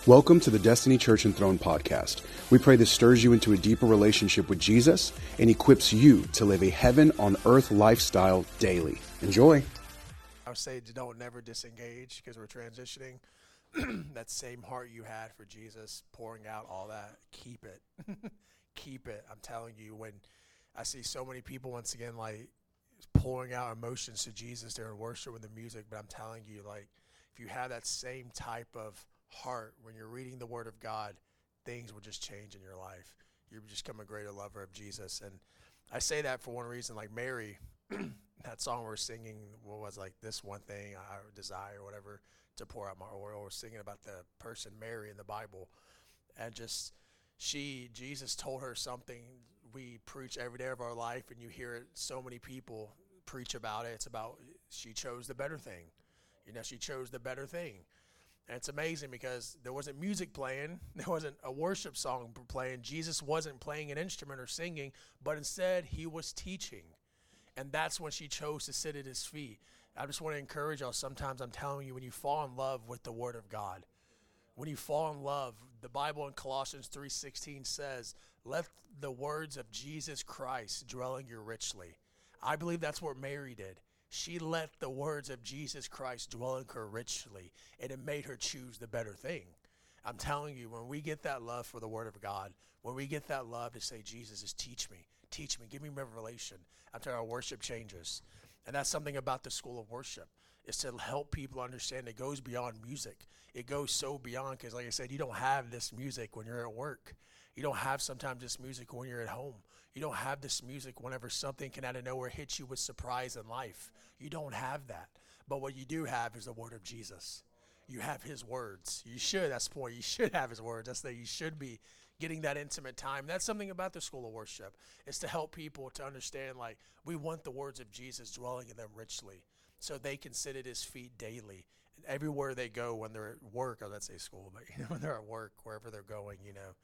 Welcome to the Destiny Church and Throne podcast. We pray this stirs you into a deeper relationship with Jesus and equips you to live a heaven on earth lifestyle daily. Enjoy. I would say don't never disengage because we're transitioning. That same heart you had for Jesus, pouring out all that, keep it. Keep it. I'm telling you, when I see so many people, once again, like pouring out emotions to Jesus during worship with the music, but I'm telling you, like, if you have that same type of heart when you're reading the Word of God, things will just change in your life. You just become a greater lover of Jesus. And I say that for one reason, like Mary, that song we're singing, what was like this one thing I desire, or whatever, to pour out my oil. We're singing about the person Mary in the Bible. And just Jesus told her something we preach every day of our life, and you hear it, so many people preach about it. It's about she chose the better thing. You know, she chose the better thing. And it's amazing because there wasn't music playing. There wasn't a worship song playing. Jesus wasn't playing an instrument or singing, but instead he was teaching. And that's when she chose to sit at his feet. I just want to encourage y'all. Sometimes I'm telling you, when you fall in love with the Word of God, when you fall in love, the Bible in Colossians 3:16 says, let the words of Jesus Christ dwell in you richly. I believe that's what Mary did. She let the words of Jesus Christ dwell in her richly, and it made her choose the better thing. I'm telling you, when we get that love for the Word of God, when we get that love to say, Jesus, just teach me, give me revelation, I'm telling you, our worship changes. And that's something about the school of worship, is to help people understand it goes beyond music. It goes so beyond, because like I said, you don't have this music when you're at work. You don't have sometimes this music when you're at home. You don't have this music whenever something can out of nowhere hit you with surprise in life. You don't have that. But what you do have is the Word of Jesus. You have his words. You should, that's the point. You should have his words. That's that you should be getting that intimate time. That's something about the school of worship, is to help people to understand, like, we want the words of Jesus dwelling in them richly so they can sit at his feet daily. And everywhere they go, when they're at work, or let's say school, but when they're at work, wherever they're going,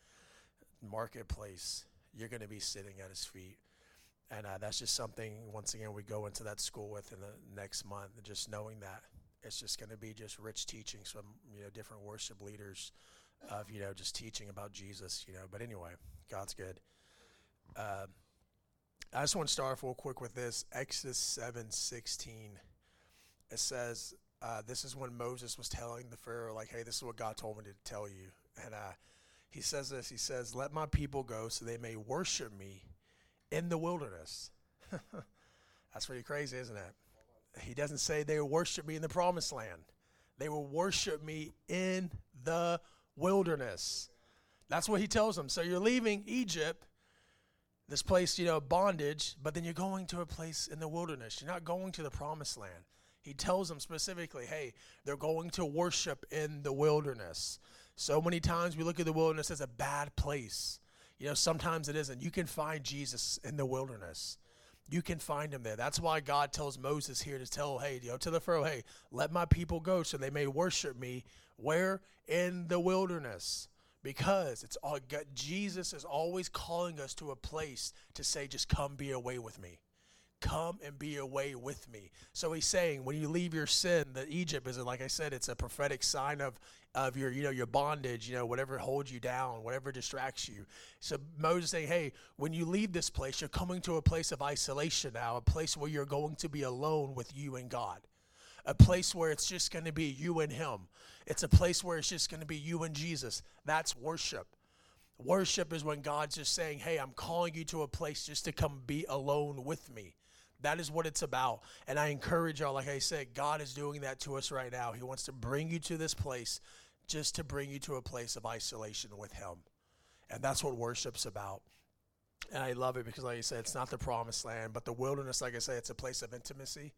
marketplace, you're going to be sitting at his feet. And that's just something, once again, we go into that school with in the next month, and just knowing that it's just going to be just rich teachings from, different worship leaders of, just teaching about Jesus, But anyway, God's good. I just want to start off real quick with this. Exodus 7:16. It says, this is when Moses was telling the Pharaoh, like, hey, this is what God told me to tell you. And he says this, he says, let my people go so they may worship me in the wilderness. That's pretty crazy, isn't it? He doesn't say they will worship me in the promised land. They will worship me in the wilderness. That's what he tells them. So you're leaving Egypt, this place, bondage, but then you're going to a place in the wilderness. You're not going to the promised land. He tells them specifically, hey, they're going to worship in the wilderness. So many times we look at the wilderness as a bad place. Sometimes it isn't. You can find Jesus in the wilderness. You can find him there. That's why God tells Moses here to tell, to the Pharaoh, hey, let my people go so they may worship me. Where? In the wilderness. Because it's all God. Jesus is always calling us to a place to say, just come be away with me. Come and be away with me. So he's saying, when you leave your sin, that Egypt is, like I said, it's a prophetic sign of your, your bondage, whatever holds you down, whatever distracts you. So Moses saying, hey, when you leave this place, you're coming to a place of isolation now, a place where you're going to be alone with you and God, a place where it's just going to be you and him. It's a place where it's just going to be you and Jesus. That's worship. Worship is when God's just saying, hey, I'm calling you to a place just to come be alone with me. That is what it's about. And I encourage y'all, like I said, God is doing that to us right now. He wants to bring you to this place just to bring you to a place of isolation with him. And that's what worship's about. And I love it because, like I said, it's not the promised land, but the wilderness, like I said, it's a place of intimacy.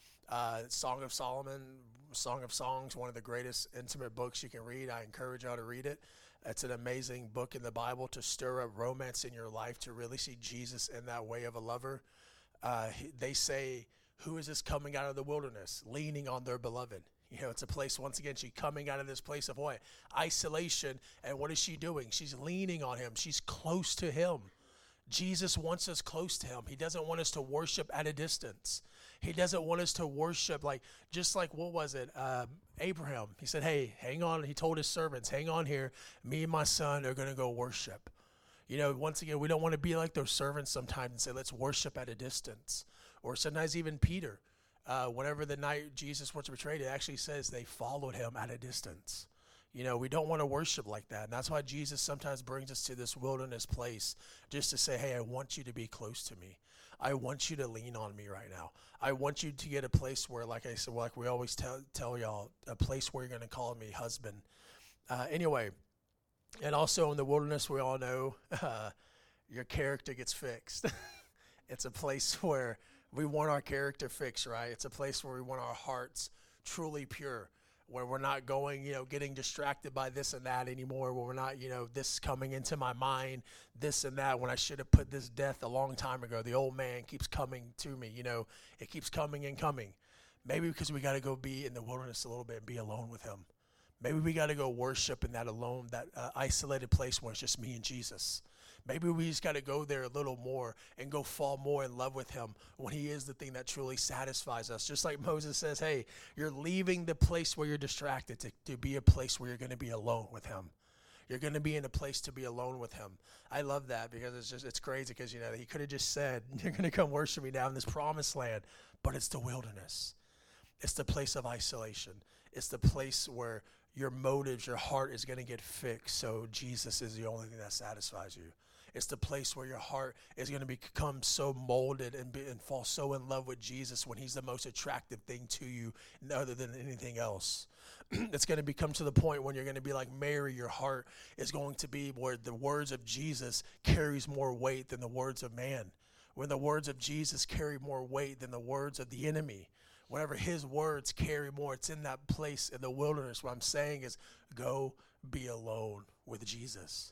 Song of Solomon, Song of Songs, one of the greatest intimate books you can read. I encourage y'all to read it. It's an amazing book in the Bible to stir up romance in your life, to really see Jesus in that way of a lover. They say, who is this coming out of the wilderness, leaning on their beloved? It's a place, once again, she's coming out of this place of what? Isolation. And what is she doing? She's leaning on him. She's close to him. Jesus wants us close to him. He doesn't want us to worship at a distance. He doesn't want us to worship just like, what was it? Abraham. He said, hey, hang on. He told his servants, hang on here. Me and my son are going to go worship. You know, once again, we don't want to be like those servants sometimes and say, let's worship at a distance. Or sometimes even Peter, whenever the night Jesus was betrayed, it actually says they followed him at a distance. You know, we don't want to worship like that. And that's why Jesus sometimes brings us to this wilderness place just to say, hey, I want you to be close to me. I want you to lean on me right now. I want you to get a place where, like I said, like we always tell y'all, a place where you're going to call me husband. Anyway. And also in the wilderness, we all know your character gets fixed. It's a place where we want our character fixed, right? It's a place where we want our hearts truly pure, where we're not going, getting distracted by this and that anymore, where we're not, this coming into my mind, this and that, when I should have put this death a long time ago. The old man keeps coming to me, it keeps coming and coming. Maybe because we got to go be in the wilderness a little bit and be alone with him. Maybe we got to go worship in that alone, that isolated place where it's just me and Jesus. Maybe we just got to go there a little more and go fall more in love with him when he is the thing that truly satisfies us. Just like Moses says, hey, you're leaving the place where you're distracted to be a place where you're going to be alone with him. You're going to be in a place to be alone with him. I love that because it's crazy because, he could have just said, you're going to come worship me now in this promised land, but it's the wilderness. It's the place of isolation. It's the place where your motives, your heart is going to get fixed, so Jesus is the only thing that satisfies you. It's the place where your heart is going to become so molded and fall so in love with Jesus when he's the most attractive thing to you other than anything else. It's going to become to the point when you're going to be like Mary, your heart is going to be where the words of Jesus carries more weight than the words of man. When the words of Jesus carry more weight than the words of the enemy. Whenever his words carry more, it's in that place in the wilderness. What I'm saying is go be alone with Jesus.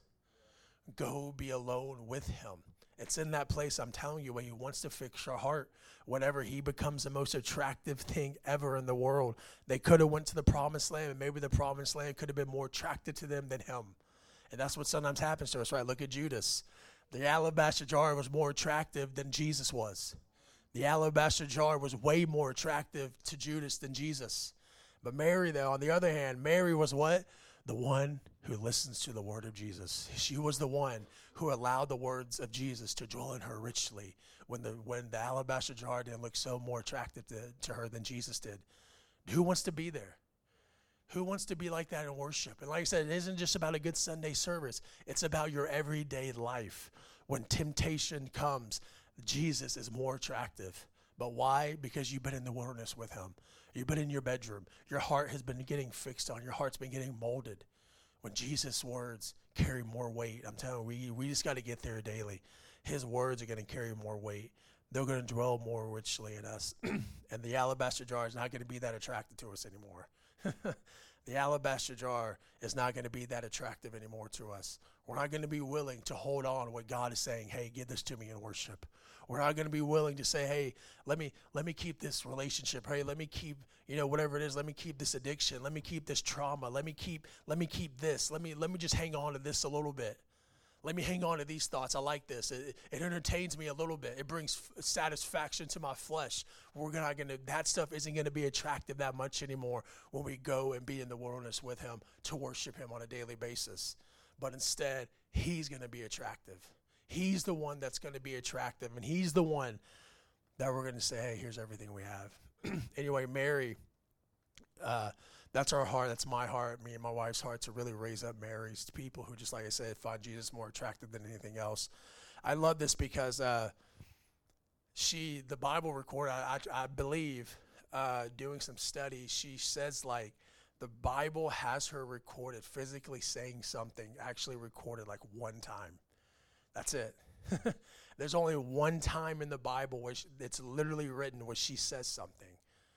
Go be alone with him. It's in that place, I'm telling you, when he wants to fix your heart. Whenever he becomes the most attractive thing ever in the world. They could have went to the promised land, and maybe the promised land could have been more attractive to them than him. And that's what sometimes happens to us, right? Look at Judas. The alabaster jar was more attractive than Jesus was. The alabaster jar was way more attractive to Judas than Jesus. But Mary, though, on the other hand, Mary was what? The one who listens to the word of Jesus. She was the one who allowed the words of Jesus to dwell in her richly when the alabaster jar didn't look so more attractive to her than Jesus did. Who wants to be there? Who wants to be like that in worship? And like I said, it isn't just about a good Sunday service. It's about your everyday life. When temptation comes, Jesus is more attractive. But why? Because you've been in the wilderness with him. You've been in your bedroom. Your heart has been getting fixed on. Your heart's been getting molded. When Jesus' words carry more weight, I'm telling you, we just got to get there daily. His words are going to carry more weight. They're going to dwell more richly in us. And the alabaster jar is not going to be that attractive to us anymore. The alabaster jar is not going to be that attractive anymore to us. We're not going to be willing to hold on to what God is saying. Hey, give this to me in worship. We're not going to be willing to say, hey, let me keep this relationship. Hey, let me keep, whatever it is. Let me keep this addiction. Let me keep this trauma. Let me keep this. Let me just hang on to this a little bit. Let me hang on to these thoughts. I like this. It entertains me a little bit. It brings satisfaction to my flesh. That stuff isn't going to be attractive that much anymore when we go and be in the wilderness with him to worship him on a daily basis. But instead, he's going to be attractive. He's the one that's going to be attractive, and he's the one that we're going to say, hey, here's everything we have. Anyway, Mary, that's our heart. That's my heart, me and my wife's heart, to really raise up Marys, people who, just like I said, find Jesus more attractive than anything else. I love this because the Bible recorded, I believe, doing some studies, she says like the Bible has her recorded physically saying something, actually recorded like one time. That's it. There's only one time in the Bible where it's literally written where she says something.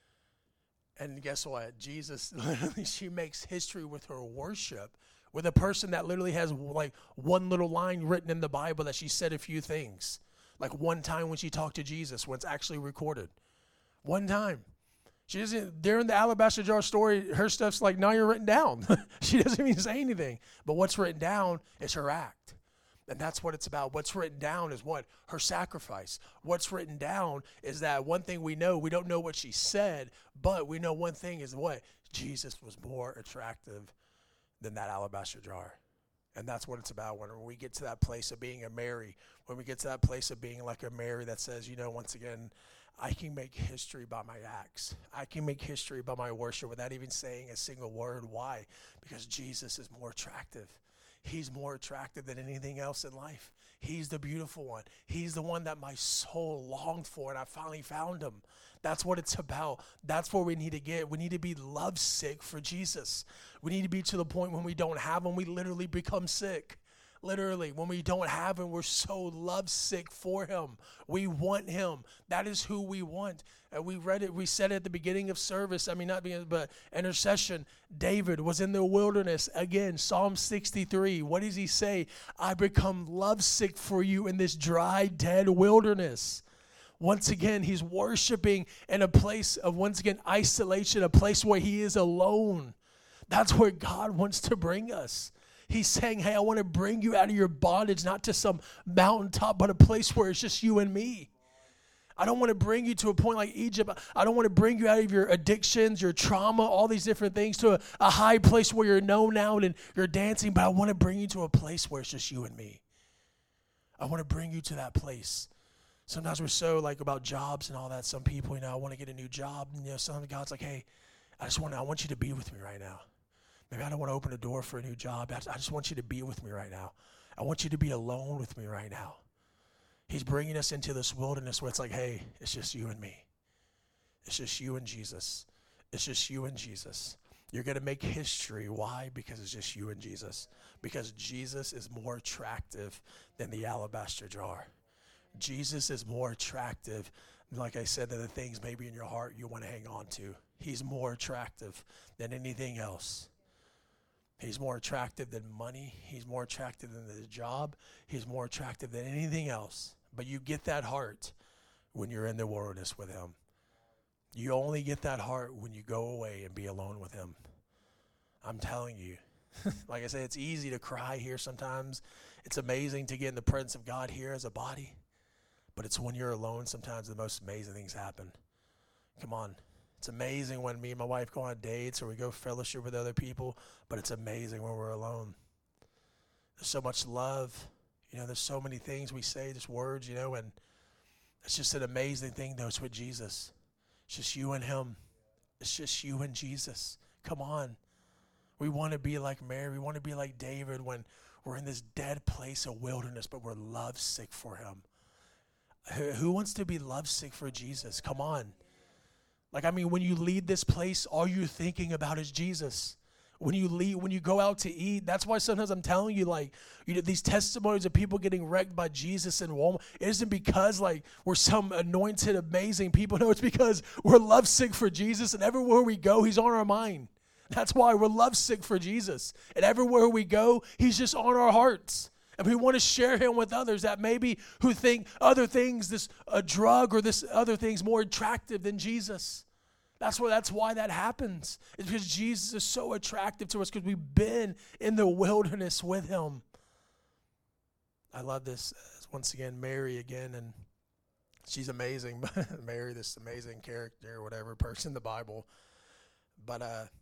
And guess what? Jesus, literally, she makes history with her worship with a person that literally has like one little line written in the Bible that she said a few things. Like one time when she talked to Jesus, when it's actually recorded. One time. She doesn't, during the alabaster jar story, her stuff's like, now you're written down. She doesn't even say anything. But what's written down is her act. And that's what it's about. What's written down is what? Her sacrifice. What's written down is that one thing we know, we don't know what she said, but we know one thing is what? Jesus was more attractive than that alabaster jar. And that's what it's about. When we get to that place of being a Mary, when we get to that place of being like a Mary that says, once again, I can make history by my acts. I can make history by my worship without even saying a single word. Why? Because Jesus is more attractive. He's more attractive than anything else in life. He's the beautiful one. He's the one that my soul longed for, and I finally found him. That's what it's about. That's where we need to get. We need to be lovesick for Jesus. We need to be to the point when we don't have him, we literally become sick. Literally, when we don't have him, we're so lovesick for him. We want him. That is who we want. And we read it. We said it at the beginning of service. But intercession. David was in the wilderness. Again, Psalm 63. What does he say? I become lovesick for you in this dry, dead wilderness. Once again, he's worshiping in a place of, once again, isolation, a place where he is alone. That's where God wants to bring us. He's saying, hey, I want to bring you out of your bondage, not to some mountaintop, but a place where it's just you and me. I don't want to bring you to a point like Egypt. I don't want to bring you out of your addictions, your trauma, all these different things to a high place where you're known out and you're dancing, but I want to bring you to a place where it's just you and me. I want to bring you to that place. Sometimes we're so about jobs and all that. Some people, I want to get a new job. And, sometimes God's like, hey, I want you to be with me right now. Maybe I don't want to open a door for a new job. I just want you to be with me right now. I want you to be alone with me right now. He's bringing us into this wilderness where it's like, hey, it's just you and me. It's just you and Jesus. It's just you and Jesus. You're going to make history. Why? Because it's just you and Jesus. Because Jesus is more attractive than the alabaster jar. Jesus is more attractive, like I said, than the things maybe in your heart you want to hang on to. He's more attractive than anything else. He's more attractive than money. He's more attractive than the job. He's more attractive than anything else. But you get that heart when you're in the wilderness with him. You only get that heart when you go away and be alone with him. I'm telling you. Like I said, it's easy to cry here sometimes. It's amazing to get in the presence of God here as a body. But it's when you're alone sometimes the most amazing things happen. Come on. It's amazing when me and my wife go on dates or we go fellowship with other people, but it's amazing when we're alone. There's so much love. There's so many things we say, just words, and it's just an amazing thing, though. It's with Jesus. It's just you and him. It's just you and Jesus. Come on. We want to be like Mary. We want to be like David when we're in this dead place of wilderness, but we're lovesick for him. Who wants to be lovesick for Jesus? Come on. When you leave this place, all you're thinking about is Jesus. When you go out to eat, that's why sometimes I'm telling you, these testimonies of people getting wrecked by Jesus in Walmart, it isn't because, we're some anointed, amazing people. No, it's because we're lovesick for Jesus, and everywhere we go, he's on our mind. That's why we're lovesick for Jesus. And everywhere we go, he's just on our hearts. And we want to share him with others that maybe who think other things, a drug or this other thing's more attractive than Jesus. That's why that happens. It's because Jesus is so attractive to us because we've been in the wilderness with him. I love this. Once again, Mary again, and she's amazing. Mary, this amazing character or whatever, person in the Bible. But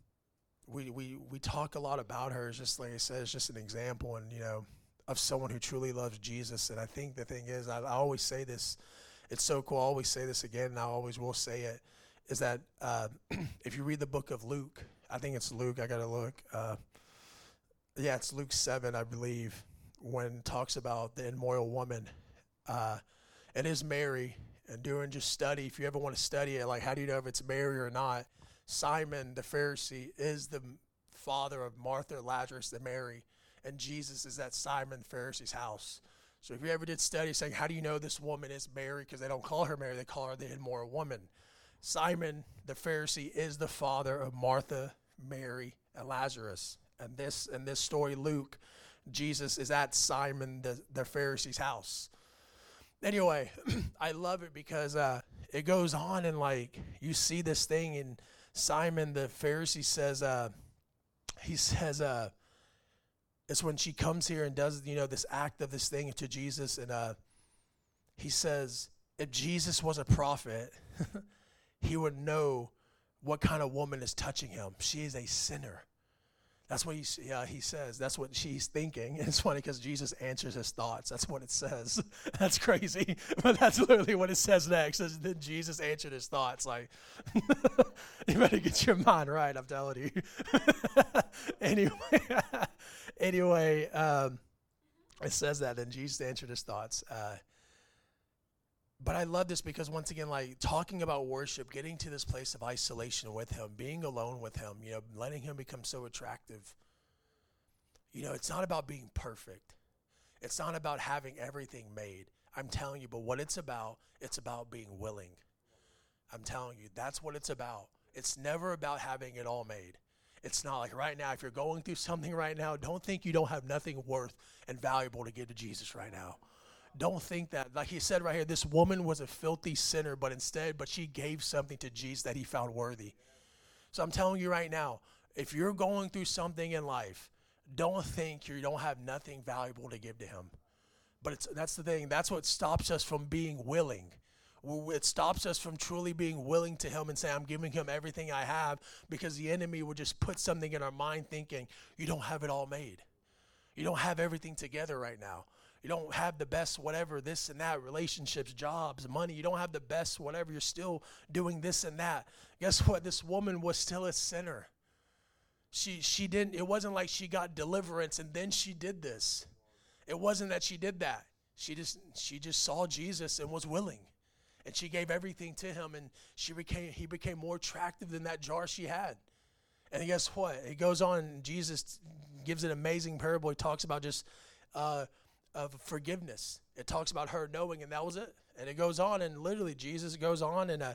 we talk a lot about her. It's just like I said, it's just an example and, of someone who truly loves Jesus. And I think the thing is, I always say this. It's so cool. I always say this again, and I always will say it. Is that if you read the book of Luke, I think it's Luke, I got to look. It's Luke 7, I believe, when it talks about the immoral woman. It is Mary, and doing just study, if you ever want to study it, how do you know if it's Mary or not? Simon, the Pharisee, is the father of Martha, Lazarus, and Mary, and Jesus is at Simon, the Pharisee's house. So if you ever did study saying, how do you know this woman is Mary? Because they don't call her Mary, they call her the immoral woman. Simon, the Pharisee, is the father of Martha, Mary, and Lazarus. And in this story, Luke, Jesus is at Simon, the Pharisee's house. Anyway, I love it because it goes on and you see this thing, and Simon, the Pharisee, says, it's when she comes here and does, this act of this thing to Jesus, and he says, if Jesus was a prophet, he would know what kind of woman is touching him? She is a sinner. That's what he says. That's what she's thinking. And it's funny because Jesus answers his thoughts. That's what it says. That's crazy. But that's literally what it says next. Is then Jesus answered his thoughts. Like, you better get your mind right, I'm telling you. Anyway, it says that. Then Jesus answered his thoughts. But I love this because, once again, like, talking about worship, getting to this place of isolation with him, being alone with him, letting him become so attractive. It's not about being perfect. It's not about having everything made. I'm telling you, but what it's about being willing. I'm telling you, that's what it's about. It's never about having it all made. It's not like right now, if you're going through something right now, don't think you don't have nothing worth and valuable to give to Jesus right now. Don't think that. Like he said right here, this woman was a filthy sinner, but she gave something to Jesus that he found worthy. So I'm telling you right now, if you're going through something in life, don't think you don't have nothing valuable to give to him. But that's the thing. That's what stops us from being willing. It stops us from truly being willing to him and say, I'm giving him everything I have, because the enemy will just put something in our mind thinking, you don't have it all made. You don't have everything together right now. You don't have the best whatever, this and that, relationships, jobs, money. You don't have the best whatever. You're still doing this and that. Guess what? This woman was still a sinner. She didn't, it wasn't like she got deliverance and then she did this. It wasn't that she did that. She just saw Jesus and was willing. And she gave everything to him, and he became more attractive than that jar she had. And guess what? It goes on, and Jesus gives an amazing parable. He talks about just of forgiveness. It talks about her knowing, and that was it. And it goes on, and literally Jesus goes on and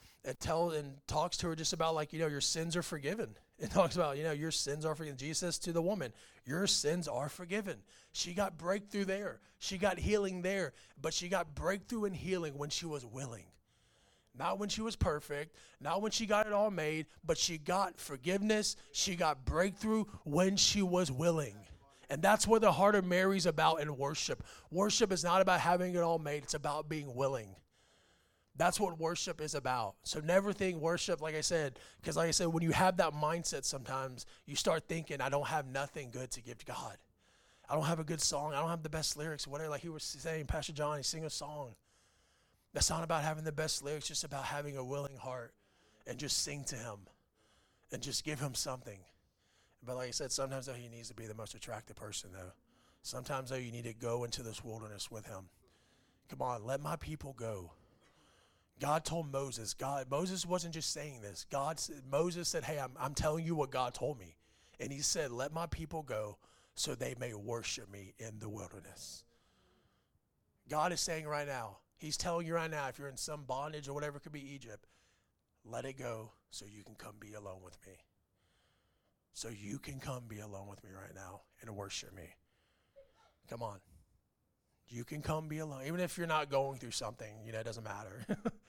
talks to her just about, like, your sins are forgiven. It talks about, your sins are forgiven. Jesus says to the woman, your sins are forgiven. She got breakthrough there. She got healing there. But she got breakthrough and healing when she was willing. Not when she was perfect, not when she got it all made, but she got forgiveness. She got breakthrough when she was willing. And that's what the heart of Mary's about in worship. Worship is not about having it all made. It's about being willing. That's what worship is about. So never think worship, like I said, because like I said, when you have that mindset sometimes, you start thinking, I don't have nothing good to give to God. I don't have a good song. I don't have the best lyrics, whatever. Like he was saying, Pastor John, he sing a song. That's not about having the best lyrics, just about having a willing heart and just sing to him and just give him something. But like I said, sometimes, though, he needs to be the most attractive person, though. Sometimes, though, you need to go into this wilderness with him. Come on, let my people go. God told Moses. Moses wasn't just saying this. Moses said, hey, I'm telling you what God told me. And he said, let my people go so they may worship me in the wilderness. God is saying right now, he's telling you right now, if you're in some bondage or whatever, it could be Egypt, let it go so you can come be alone with me. So you can come be alone with me right now and worship me. Come on. You can come be alone. Even if you're not going through something, it doesn't matter.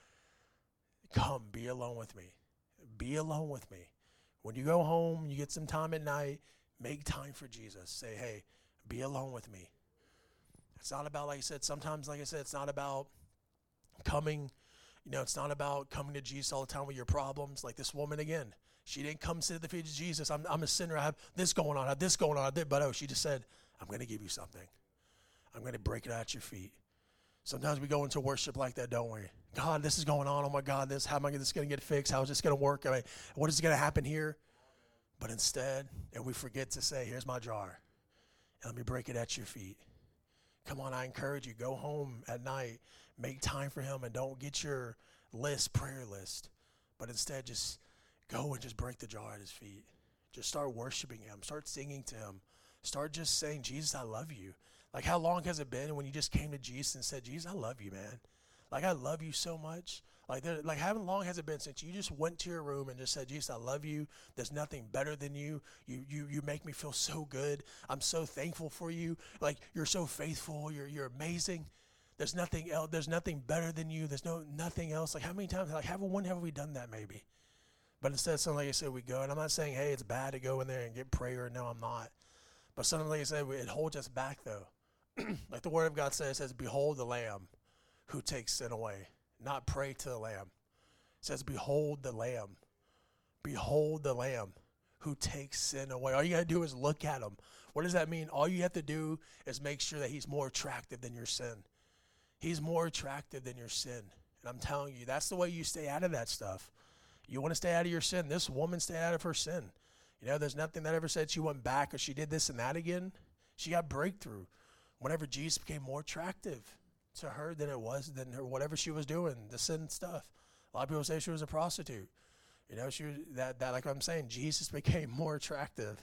Come be alone with me. Be alone with me. When you go home, you get some time at night, make time for Jesus. Say, hey, be alone with me. It's not about, like I said, sometimes, like I said, it's not about coming, it's not about coming to Jesus all the time with your problems. Like this woman again. She didn't come sit at the feet of Jesus. I'm a sinner. I have this going on. I have this going on. But she just said, I'm going to give you something. I'm going to break it at your feet. Sometimes we go into worship like that, don't we? God, this is going on. Oh, my God, how am I this going to get fixed? How is this going to work? What is going to happen here? But instead, and we forget to say, here's my jar. And let me break it at your feet. Come on, I encourage you. Go home at night. Make time for him. And don't get your prayer list. But instead, just go and just break the jar at his feet. Just start worshiping him. Start singing to him. Start just saying, Jesus, I love you. Like, how long has it been when you just came to Jesus and said, Jesus, I love you, man. Like, I love you so much. Like how long has it been since you just went to your room and just said, Jesus, I love you. There's nothing better than you. You make me feel so good. I'm so thankful for you. Like, you're so faithful. You're amazing. There's nothing else. There's nothing better than you. There's nothing else. Like, how many times, when have we done that maybe? But instead, something like I said, we go. And I'm not saying, hey, it's bad to go in there and get prayer. No, I'm not. But something like I said, it holds us back, though. Like the Word of God says, behold the Lamb who takes sin away. Not pray to the Lamb. It says, behold the Lamb Behold the Lamb who takes sin away. All you got to do is look at him. What does that mean? All you have to do is make sure that he's more attractive than your sin. He's more attractive than your sin. And I'm telling you, that's the way you stay out of that stuff. You want to stay out of your sin. This woman stayed out of her sin. You know, there's nothing that ever said she went back or she did this and that again. She got breakthrough whenever Jesus became more attractive to her than it was, than her, whatever she was doing, the sin stuff. A lot of people say she was a prostitute. You know, she was that like I'm saying, Jesus became more attractive.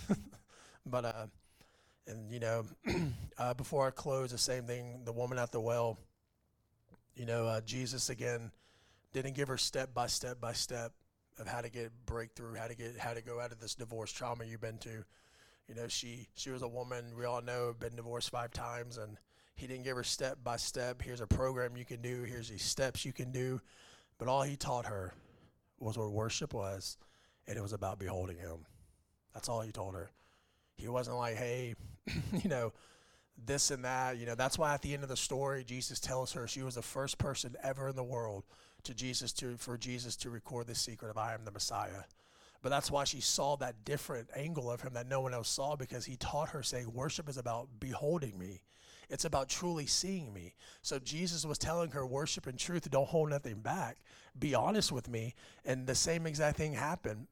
But, and you know, before I close, the same thing, the woman at the well, you know, Jesus again didn't give her step by step of how to get breakthrough, how to go out of this divorce trauma you've been to. You know, she was a woman, we all know, been divorced 5 times, and he didn't give her step by step. Here's a program you can do. Here's these steps you can do. But all he taught her was what worship was, and it was about beholding him. That's all he told her. He wasn't like, hey, you know, this and that. You know, that's why at the end of the story, Jesus tells her she was the first person ever in the world for Jesus to record the secret of I am the Messiah. But that's why she saw that different angle of him that no one else saw, because he taught her saying worship is about beholding me. It's about truly seeing me. So Jesus was telling her worship and truth, don't hold nothing back. Be honest with me. And the same exact thing happened.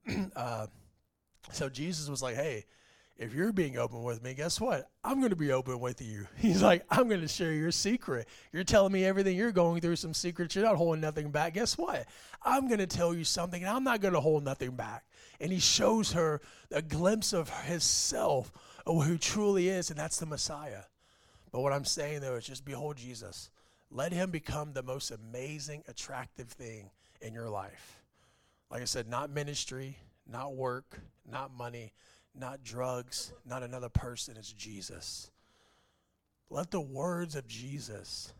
So Jesus was like, hey, if you're being open with me, guess what? I'm going to be open with you. He's like, I'm going to share your secret. You're telling me everything you're going through, some secrets. You're not holding nothing back. Guess what? I'm going to tell you something, and I'm not going to hold nothing back. And he shows her a glimpse of himself, of who truly is, and that's the Messiah. But what I'm saying, though, is just behold Jesus. Let him become the most amazing, attractive thing in your life. Like I said, not ministry, not work, not money, not drugs, not another person. It's Jesus. Let the words of Jesus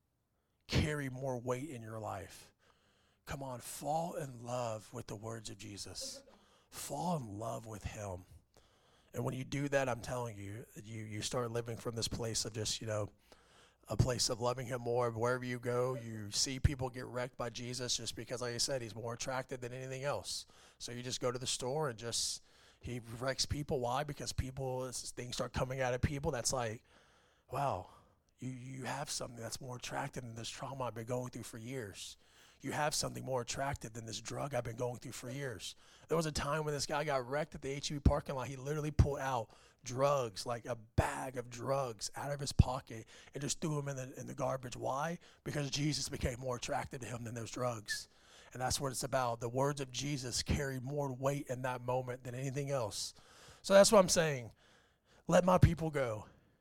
carry more weight in your life. Come on, fall in love with the words of Jesus. Fall in love with him. And when you do that, I'm telling you, you start living from this place of just, you know, a place of loving him more. Wherever you go, you see people get wrecked by Jesus just because, like I said, he's more attractive than anything else. So you just go to the store and just, he wrecks people. Why? Because things start coming out of people that's like, wow, you have something that's more attractive than this trauma I've been going through for years. You have something more attractive than this drug I've been going through for years. There was a time when this guy got wrecked at the HEB parking lot. He literally pulled out drugs, like a bag of drugs out of his pocket and just threw them in the garbage. Why? Because Jesus became more attractive to him than those drugs. And that's what it's about. The words of Jesus carry more weight in that moment than anything else. So that's what I'm saying. Let my people go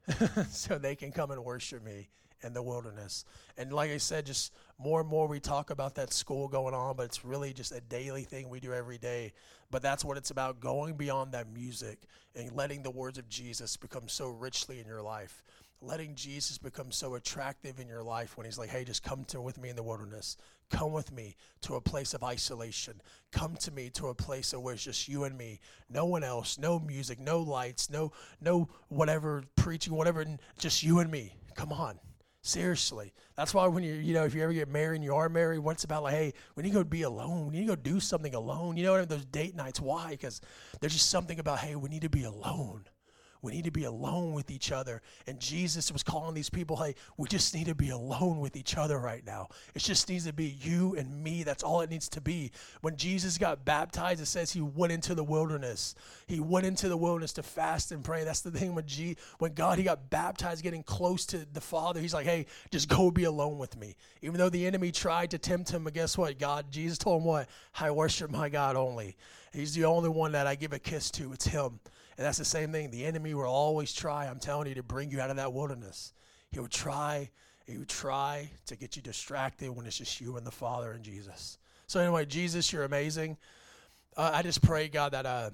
so they can come and worship me in the wilderness. And like I said, just more and more we talk about that school going on, but it's really just a daily thing we do every day. But that's what it's about, going beyond that music and letting the words of Jesus become so richly in your life. Letting Jesus become so attractive in your life when he's like, hey, just come with me in the wilderness. Come with me to a place of isolation. Come to me to a place where it's just you and me. No one else, no music, no lights, no whatever preaching, whatever, just you and me. Come on. Seriously. That's why when if you ever get married and you are married, what's about like, hey, we need to go be alone. We need to go do something alone. You know, those date nights. Why? Because there's just something about, hey, we need to be alone. We need to be alone with each other. And Jesus was calling these people, hey, we just need to be alone with each other right now. It just needs to be you and me. That's all it needs to be. When Jesus got baptized, it says he went into the wilderness. He went into the wilderness to fast and pray. That's the thing when God, he got baptized, getting close to the Father. He's like, hey, just go be alone with me. Even though the enemy tried to tempt him, but guess what? Jesus told him what? I worship my God only. He's the only one that I give a kiss to. It's him. And that's the same thing. The enemy will always try, I'm telling you, to bring you out of that wilderness. He would try to get you distracted when it's just you and the Father and Jesus. So anyway, Jesus, you're amazing. I just pray, God,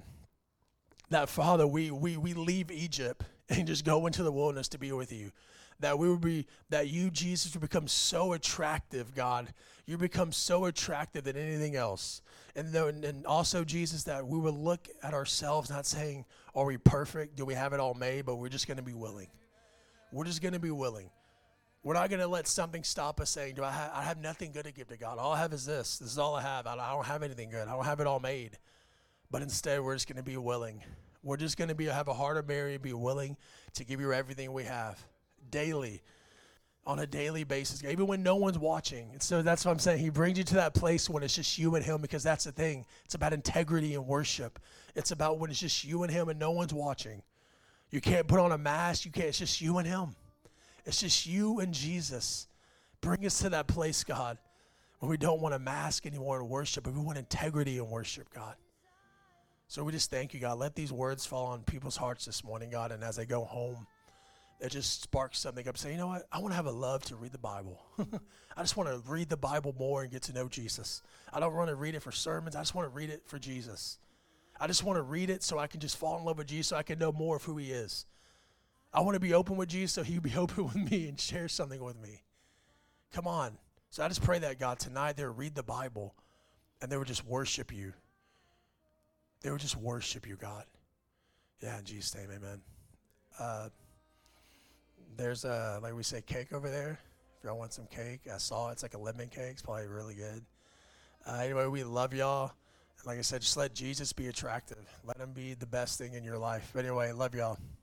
that Father, we leave Egypt and just go into the wilderness to be with you. That you, Jesus, would become so attractive, God. You become so attractive than anything else. And also, Jesus, that we would look at ourselves not saying, are we perfect? Do we have it all made? But we're just going to be willing. We're just going to be willing. We're not going to let something stop us saying, I have nothing good to give to God. All I have is this. This is all I have. I don't have anything good. I don't have it all made. But instead, we're just going to be willing. We're just going to have a heart of Mary and be willing to give you everything we have daily, on a daily basis, even when no one's watching. And so that's what I'm saying. He brings you to that place when it's just you and him, because that's the thing. It's about integrity and worship. It's about when it's just you and him and no one's watching. You can't put on a mask. It's just you and him. It's just you and Jesus. Bring us to that place, God, when we don't want a mask anymore in worship, but we want integrity in worship, God. So we just thank you, God. Let these words fall on people's hearts this morning, God, and as they go home, it just sparks something up. Say, you know what? I want to have a love to read the Bible. I just want to read the Bible more and get to know Jesus. I don't want to read it for sermons. I just want to read it for Jesus. I just want to read it so I can just fall in love with Jesus, so I can know more of who he is. I want to be open with Jesus so he'll be open with me and share something with me. Come on. So I just pray that, God, tonight they would read the Bible and they would just worship you. They would just worship you, God. Yeah, in Jesus' name, amen. There's like we say, cake over there. If y'all want some cake, I saw it. It's like a lemon cake. It's probably really good. Anyway, we love y'all. Like I said, just let Jesus be attractive. Let him be the best thing in your life. But anyway, love y'all.